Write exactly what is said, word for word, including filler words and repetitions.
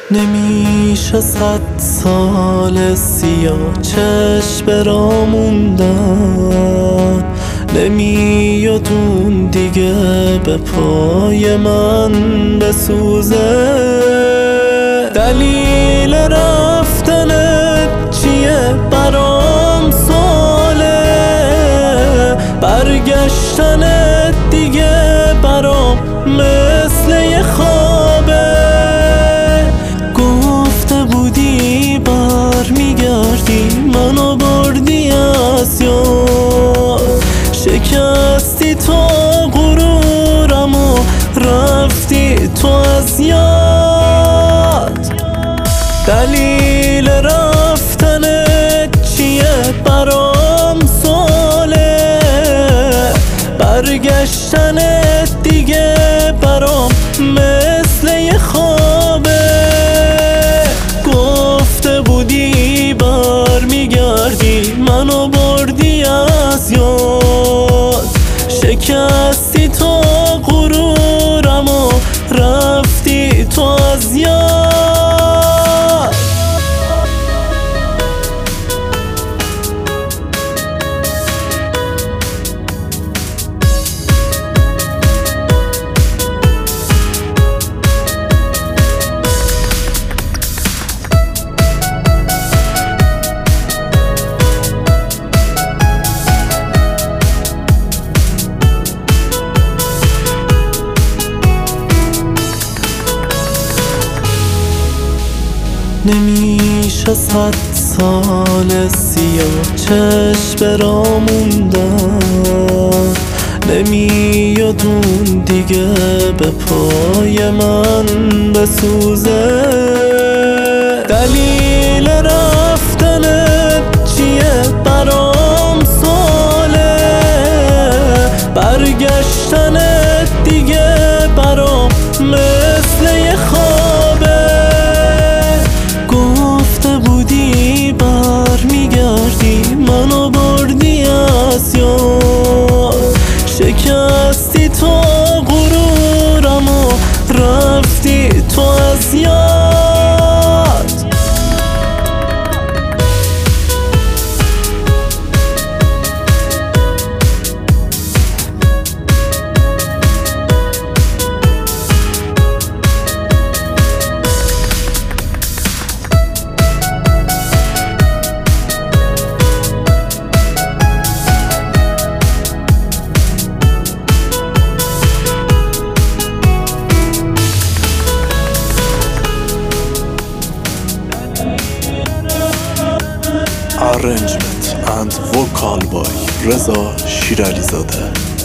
نمیشه صد سال سیاه چشم براموندن، نمیاد اون دیگه به پای من بسوزه. دلیل رفتنت چیه برام سواله، برگشتنت دیگه برام مثل یه خوابه. گفته بودی برمیگردی، منو بردی از یاد، شکستی تو غرورم و رفتی تو از یاد. دلیل رفتنت چیه برام سواله، برگشتنت دیگه برام مثل یه خوابه. گفته بودی برمیگردی، منو بردی از یاد، شکستی تو غرورم و رفتی تو از یاد. نمیشه صد سال سیاه چشم براموندن، نمیاد اون دیگه به پای من بسوزه. دلیل رفتنت چیه برام سواله، برگشتنت دیگه برام مثل یه خوابه. منو بردی از یاد، شکستی تو غرورم و رفتی تو از یاد. Arrangement and vocal by Reza Shiralizadeh.